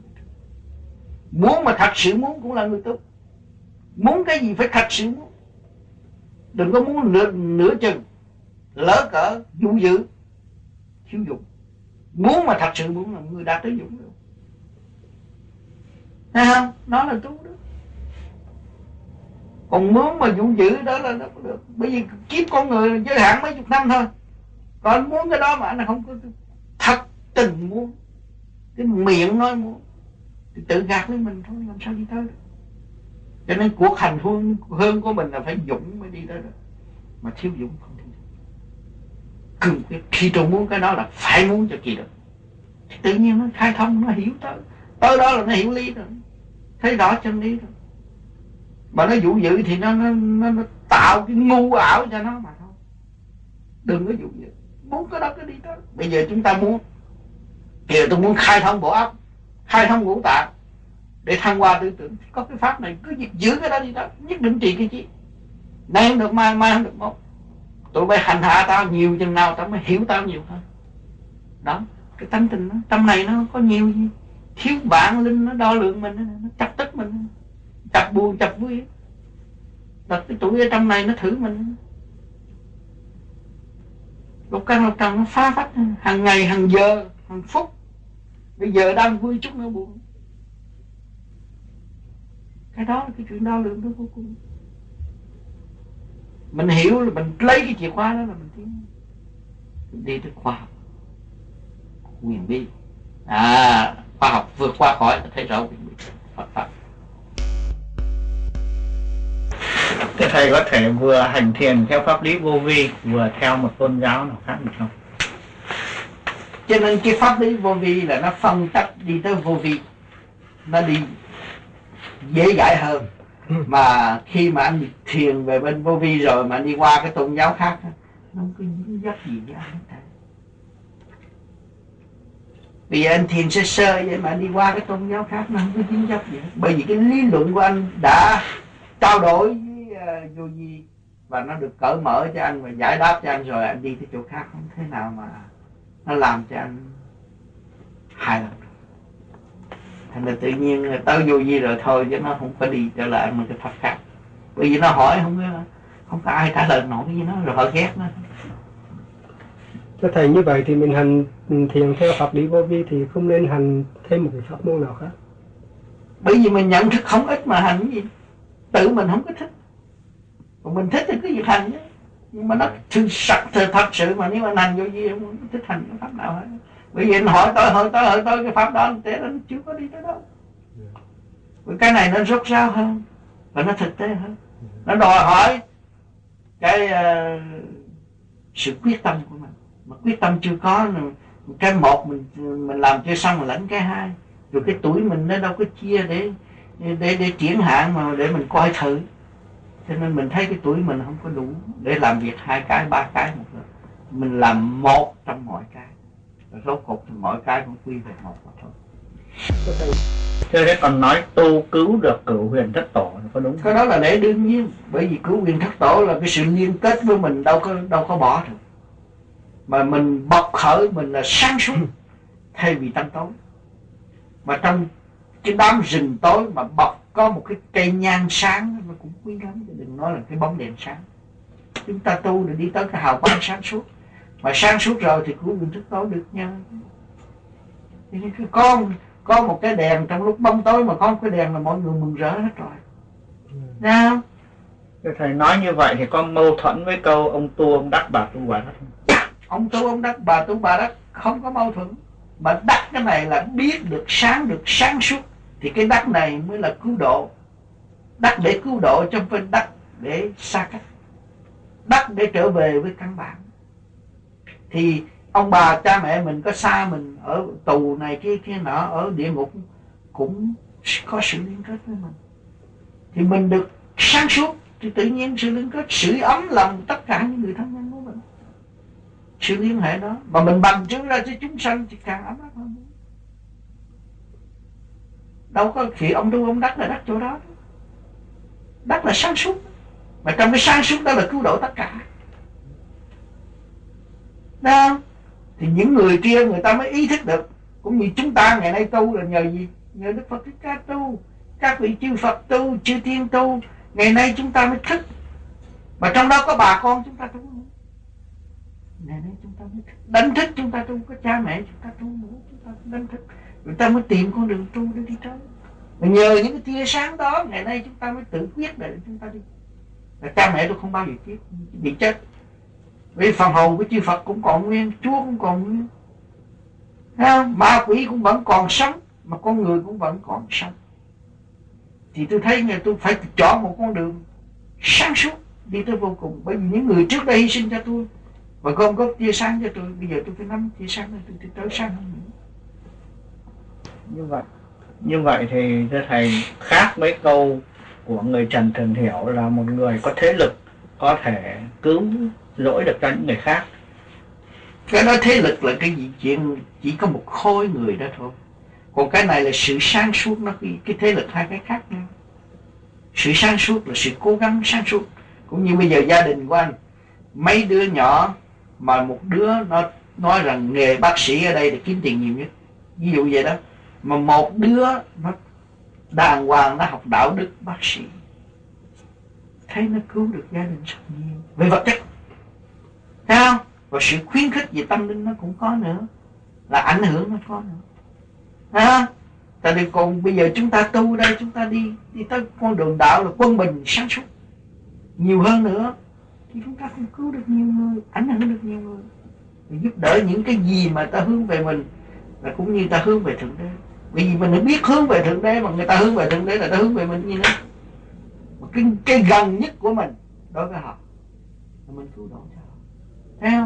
Muốn mà thật sự muốn cũng là người tu. Muốn cái gì phải thật sự muốn. Đừng có muốn nửa chừng, lỡ cỡ, dụ dữ, thiếu dụng. Muốn mà thật sự muốn là người đạt tới dụng được. Thấy không? Nó là tu đó. Còn muốn mà dụ dữ đó là nó không được. Bởi vì kiếp con người giới hạn mấy chục năm thôi. Còn muốn cái đó mà anh không có thật tình muốn, cái miệng nói muốn thì tự gạt với mình thôi, làm sao đi tới được. Cho nên cuộc hành hương của mình là phải dũng mới đi tới được. Mà thiếu dũng không đi được. Cương quyết khi tôi muốn cái đó là phải muốn cho kỳ được. Thì tự nhiên nó khai thông, nó hiểu tới đó là nó hiểu lý rồi, thấy rõ chân lý rồi. Mà nó dụ dữ thì nó tạo cái ngu ảo cho nó mà thôi. Đừng có dụ dữ. Muốn cái đó cứ đi tới. Bây giờ chúng ta muốn, kìa tôi muốn khai thông bộ óc, khai thông ngũ tạng để thăng hoa tư tưởng. Có cái pháp này cứ giữ cái đó đi tới, nhất định trị cái chi. Nay không được mai không được mốt. Tụi bay hành hạ tao nhiều chừng nào tao mới hiểu tao nhiều hơn. Đó, cái tánh tình nó, trong này nó có nhiều gì. Thiếu bản linh nó đo lượng mình, nó chọc tức mình, chọc buồn chọc vui. Đó, cái tụi ở trong này nó thử mình. Lục căn nó phá phách hàng ngày, hàng giờ, hàng phút. Bây giờ đang vui chút nữa buồn. Cái đó là cái chuyện đo lượng đó vô cùng. Mình hiểu là mình lấy cái chìa khóa đó là mình tiến. Mình đi tới khoa học huyền bí. Khoa học vượt qua khỏi thấy rõ huyền bí Phật pháp. Thế thầy có thể vừa hành thiền theo pháp lý vô vi, vừa theo một tôn giáo nào khác được không? Cho nên cái pháp lý vô vi là nó phân tách đi tới vô vi, nó đi dễ dãi hơn. Mà khi mà anh thiền về bên vô vi rồi mà anh đi qua cái tôn giáo khác, nó không có dính dắt gì với anh hết. Bây giờ anh thiền sơ sơ vậy mà anh đi qua cái tôn giáo khác nó không có dính dấp gì hết. Bởi vì cái lý luận của anh đã trao đổi với vô vi và nó được cởi mở cho anh và giải đáp cho anh rồi, anh đi cái chỗ khác không thế nào mà nó làm cho anh hài lòng. Thành ra tự nhiên tới vô vi rồi thôi chứ nó không có đi trở lại một cái pháp khác. Bởi vì nó hỏi không có ai trả lời nổi với nó, rồi họ ghét nó. Thưa thầy, như vậy thì mình hành thiền theo pháp lý vô vi thì không nên hành thêm một cái pháp môn nào khác? Bởi vì mình nhận thức không ít mà hành cái gì, tự mình không có thích, còn mình thích thì cứ việc hành chứ. Nhưng mà nó thật sự mà nếu mà hành vô vi không thích hành cái pháp nào hết. Bởi vì anh hỏi tôi cái pháp đó nó chưa có đi tới đâu. Bởi cái này nó rốt ráo hơn và nó thực tế hơn, nó đòi hỏi cái sự quyết tâm của mình. Mà quyết tâm chưa có, cái một mình làm chưa xong mà lãnh cái hai, rồi cái tuổi mình nó đâu có chia để triển hạn mà để mình coi thử. Cho nên mình thấy cái tuổi mình không có đủ để làm việc 2 cái 3 cái một lần. Mình làm một trong mọi cái, rồi rốt cuộc thì mọi cái cũng quy về một mà thôi. Thế còn nói tu cứu được cửu huyền thất tổ có đúng không? Cái đó là để đương nhiên, bởi vì cửu huyền thất tổ là cái sự liên kết với mình đâu có bỏ được. Mà mình bộc khởi mình là sáng suốt thay vì tăm tối. Mà trong cái đám rừng tối mà bọc có một cái cây nhang sáng nó cũng quý lắm, đừng nói là cái bóng đèn sáng. Chúng ta tu để đi tới cái hào quang sáng suốt, mà sáng suốt rồi thì cửu huyền thất tổ được nhân. Thì có một cái đèn trong lúc bóng tối mà có một cái đèn là mọi người mừng rỡ hết rồi. Thấy không? Thầy nói như vậy thì có mâu thuẫn với câu ông tu ông đắc bà tu bà đắc không? Ông tu ông đắc bà tu bà đắc không có mâu thuẫn. Mà đắc cái này là biết được sáng suốt, thì cái đắc này mới là cứu độ. Đắc để cứu độ chứ không phải đắc để xa cách. Đắc để trở về với căn bản. Thì ông bà cha mẹ mình có xa mình ở tù này kia nọ, ở địa ngục cũng có sự liên kết với mình. Thì mình được sáng suốt thì tự nhiên sự liên kết sưởi ấm lòng tất cả những người thân nhân của mình. Sự liên hệ đó mà mình bằng chứng ra cho chúng sanh thì càng ấm áp hơn. Đâu có khi ông tu ông đắc là đắc chỗ đó. Đắc là sáng suốt, mà trong cái sáng suốt đó là cứu độ tất cả. Đấy không? Thì những người kia người ta mới ý thức được. Cũng như chúng ta ngày nay tu là nhờ gì? Nhờ Đức Phật Thích Ca tu, các vị chư Phật tu, chư Tiên tu. Ngày nay chúng ta mới thức. Mà trong đó có bà con chúng ta tu nữa. Ngày nay chúng ta mới thức. Đánh thức chúng ta tu, có cha mẹ chúng ta tu nữa, chúng ta đánh thức. Người ta mới tìm con đường tu để đi tới. Mà nhờ những cái tia sáng đó, ngày nay chúng ta mới tự quyết để chúng ta đi. Và cha mẹ tôi không bao giờ bị chết. Vì phần hồn của chư Phật cũng còn nguyên, Chúa cũng còn nguyên. Thấy không? Ma quỷ cũng vẫn còn sống, mà con người cũng vẫn còn sống. Thì tôi thấy là tôi phải chọn một con đường sáng suốt đi tới vô cùng. Bởi vì những người trước đây hy sinh cho tôi và gom góp tia sáng cho tôi, bây giờ tôi phải nắm tia sáng này, tôi tới sáng hơn nữa. Như vậy thì thưa thầy, khác mấy câu của người Trần thường hiểu là một người có thế lực có thể cứu lỗi được cho những người khác. Cái đó thế lực là cái gì chuyện chỉ có một khối người đó thôi. Còn cái này là sự sáng suốt, nó cái thế lực hai cái khác nhau. Sự sáng suốt là sự cố gắng sáng suốt. Cũng như bây giờ gia đình của anh, mấy đứa nhỏ mà một đứa nó nói rằng nghề bác sĩ ở đây để kiếm tiền nhiều nhất, ví dụ vậy đó, mà một đứa nó đàng hoàng, nó học đạo đức bác sĩ, thấy nó cứu được gia đình rất nhiều về vật chất. Thấy không? Và sự khuyến khích về tâm linh nó cũng có nữa, là ảnh hưởng nó có nữa. Thấy không? Tại vì còn bây giờ chúng ta tu đây, chúng ta đi tới con đường đạo là quân bình sáng suốt nhiều hơn nữa, thì chúng ta cũng cứu được nhiều người, ảnh hưởng được nhiều người, giúp đỡ những cái gì mà ta hướng về mình là cũng như ta hướng về Thượng Đế. Bởi vì mình biết hướng về Thượng Đế, mà người ta hướng về Thượng Đế là ta hướng về mình như thế. Cái gần nhất của mình đối với họ là mình cứu độ cho họ. Thấy không?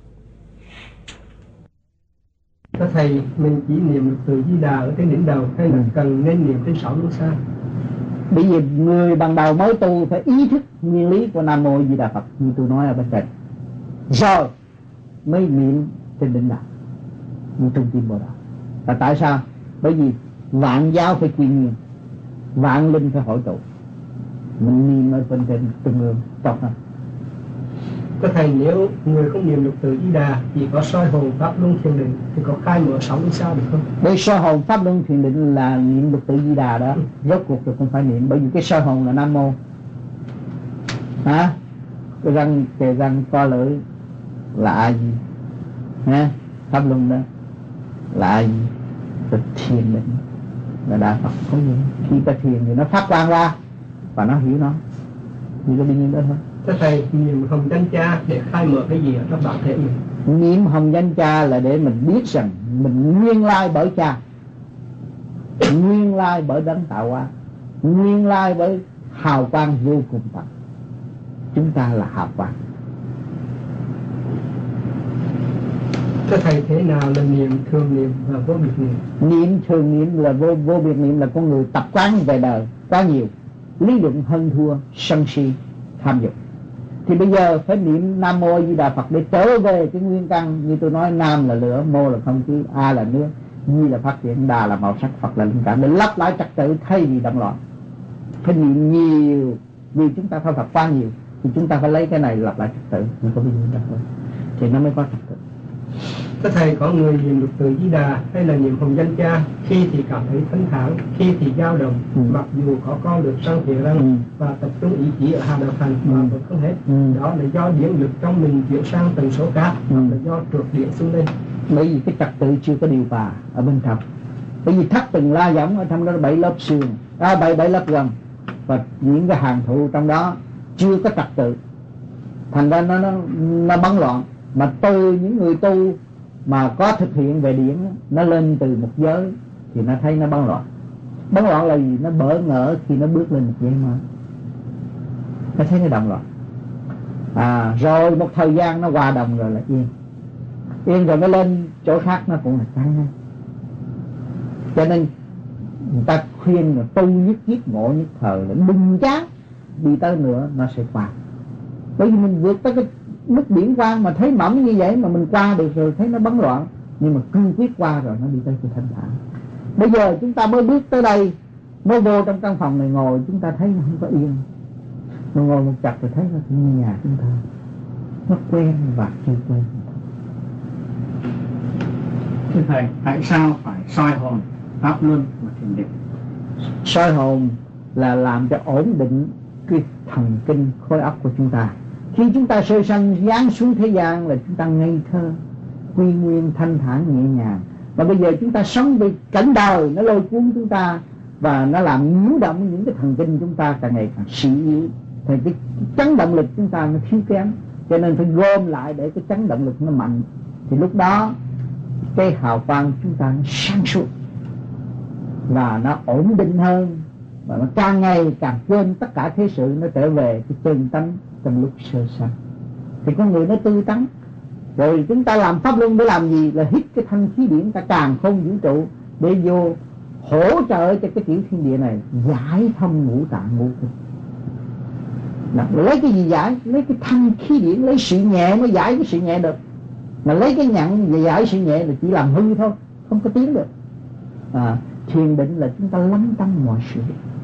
Thưa thầy, mình chỉ niệm từ Di Đà ở trên đỉnh đầu hay là cần nên niệm trên 6 nốt xa? Bởi vì người ban đầu mới tu phải ý thức nguyên lý của Nam Mô Di Đà Phật như tôi nói ở bên trên, rồi mới niệm trên đỉnh đầu như trung tim Bồ Đà. Là tại sao? Bởi vì vạn giáo phải quy nguyên, vạn linh phải hội tụ. Mình niệm ở bên trên trung ương tốt hơn. Có thầy, nếu người không niệm lục tự Di Đà, chỉ có soi hồn pháp luân thiền định thì có khai mở sáu luân sao được không? Bởi soi hồn pháp luân thiền định là niệm lục tự Di Đà đó, rốt cuộc rồi không phải niệm, bởi vì cái soi hồn là Nam Mô. Hả? Cái răng kề răng co lưỡi là A Di, ha? Pháp luân đó là A Di, rồi thiền định là Đà Phật. Không gì, khi ta thiền thì nó phát quang ra và nó hiểu nó, thì có bao nhiêu đó thôi. Thưa thầy, niệm Hồng Danh Cha để khai mở cái gì ở trong bản thể mình? Niệm Hồng Danh Cha là để mình biết rằng mình nguyên lai bởi Cha, nguyên lai bởi đấng tạo hóa, nguyên lai bởi hào quang vô cùng tận. Chúng ta là hào quang. Thưa thầy, thế nào là niệm thường niệm và vô biệt niệm? Niệm thường niệm là vô biệt niệm là con người tập quán về đời quá nhiều, lý luận hơn thua, sân si, tham dục. Thì bây giờ phải niệm Nam Mô Di Đà Phật để trở về cái nguyên căn. Như tôi nói, Nam là lửa, Mô là không khí, A là nước, Di là phát triển, Đà là màu sắc, Phật là linh cảm, để lắp lại trật tự thay vì động loạn. Phải niệm nhiều, vì chúng ta thao Phật quá nhiều thì chúng ta phải lấy cái này lặp lại trật tự, không có bao nhiêu đó thôi, thì nó mới có trật tự. Thưa thầy, có người niệm lục tự Di Đà hay là niệm Hồng Danh Cha, khi thì cảm thấy thanh thản, khi thì dao động, mặc dù có con được sang thiện răng và tập trung ý chí ở hạt đạo thành mà vẫn không hết. Đó là do điện lực trong mình chuyển sang tần số khác, hoặc là do trượt điện xung lên. Bởi vì cái trật tự chưa có điều hòa ở bên trong. Bởi vì thắt từng la giống ở trong đó 7 lớp xương, 7 lớp gân, và những cái hàng thụ trong đó chưa có trật tự, thành ra nó bấn loạn. Mà từ những người tu mà có thực hiện về điển, nó lên từ một giới thì nó thấy nó bấn loạn. Bấn loạn là gì? Nó bỡ ngỡ khi nó bước lên một giới mới, nó thấy nó động loạn. Rồi một thời gian nó hòa đồng rồi là yên rồi nó lên chỗ khác nó cũng là căng. Cho nên người ta khuyên là tu nhất kiếp ngộ nhất thời, là đừng chán, đi tới nữa nó sẽ qua. Bởi vì mình vượt tới cái mức điển quang mà thấy mỏng như vậy mà mình qua được rồi, thấy nó bấn loạn, nhưng mà cương quyết qua rồi nó đi tới cái thanh thản. Bây giờ chúng ta mới bước tới đây, mới vô trong căn phòng này ngồi, chúng ta thấy nó không có yên, mà ngồi một chặt rồi thấy nó như nhà chúng ta, nó quen và chưa quen. Thưa thầy, tại sao phải soi hồn, pháp luân và thiền định? Soi hồn là làm cho ổn định cái thần kinh khối óc của chúng ta. Khi chúng ta sơ sanh giáng xuống thế gian là chúng ta ngây thơ, quy nguyên, thanh thản, nhẹ nhàng. Và bây giờ chúng ta sống với cảnh đời, nó lôi cuốn chúng ta và nó làm nhiễu động những cái thần kinh chúng ta càng ngày càng suy yếu. Thì cái chấn động lực chúng ta nó thiếu kém, cho nên phải gom lại để cái chấn động lực nó mạnh. Thì lúc đó cái hào quang chúng ta nó sáng suốt và nó ổn định hơn, và nó càng ngày càng quên tất cả thế sự, nó trở về cái chân tánh trong lúc sơ sanh. Thì con người nó tươi tắn. Rồi chúng ta làm pháp luân để làm gì? Là hít cái thanh khí điển ta càng không vũ trụ để vô hỗ trợ cho cái tiểu thiên địa này giải thông ngũ tạng ngũ kinh. Lấy cái gì giải? Lấy cái thanh khí điển, lấy sự nhẹ mới giải cái sự nhẹ được. Mà lấy cái nặng và giải sự nhẹ là chỉ làm hư thôi, không có tiến được. Thiền định là chúng ta lắng tâm mọi sự,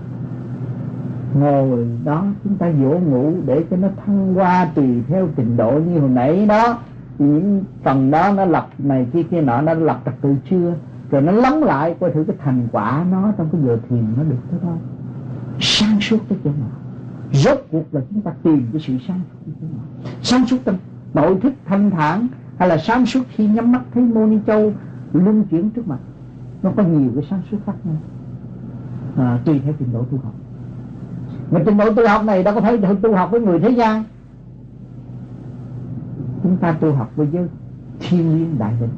ngồi đó chúng ta dỗ ngủ để cho nó thăng hoa tùy theo trình độ. Như hồi nãy đó, những phần đó nó lập này kia nọ, nó lập trật tự chưa, rồi nó lắng lại coi thử cái thành quả nó trong cái giờ thiền nó được thế thôi. Sáng suốt tới chỗ nào? Rốt cuộc là chúng ta tìm cái sự sáng suốt tới chỗ nào? Sáng suốt trong nội thức thanh thản, hay là sáng suốt khi nhắm mắt thấy Mô Ni Châu luân chuyển trước mặt? Nó có nhiều cái sáng suốt khác nhau, tùy theo trình độ tu học. Mà trình độ tu học này đâu có phải tu học với người thế gian. Chúng ta tu học với giới thiên nhiên đại định,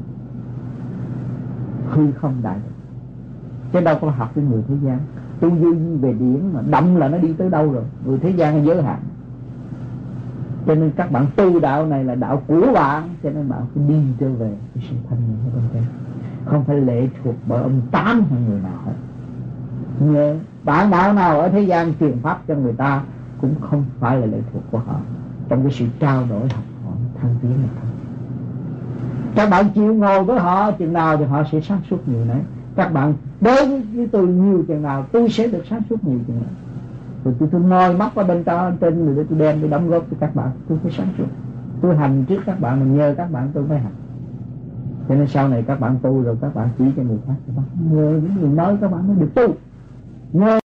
hư không đại định, chứ đâu có học với người thế gian. Tu vô vi về điển mà đậm là nó đi tới đâu rồi. Người thế gian là giới hạn. Cho nên các bạn tu đạo này là đạo của bạn, cho nên bạn phải đi trở về cái sự thanh nhẹ ở bên trên, không phải lệ thuộc bởi ông Tám hay người nào hết. Nhớ bản đạo nào ở thế gian truyền pháp cho người ta cũng không phải là lệ thuộc của họ, trong cái sự trao đổi học hỏi thăng tiến này thôi. Các bạn chịu ngồi với họ chừng nào thì họ sẽ sáng suốt nhiều nấy. Các bạn đến với tôi nhiều chừng nào tôi sẽ được sáng suốt nhiều chừng nào. Rồi tôi ngồi mắt vào bên trên rồi để tôi đem tôi đóng góp cho các bạn, tôi phải sáng suốt. Tôi hành trước các bạn, mà nhờ các bạn tôi mới hành. Cho nên sau này các bạn tu rồi các bạn chỉ cho người khác, nhờ những người mới các bạn mới được tu. Nhờ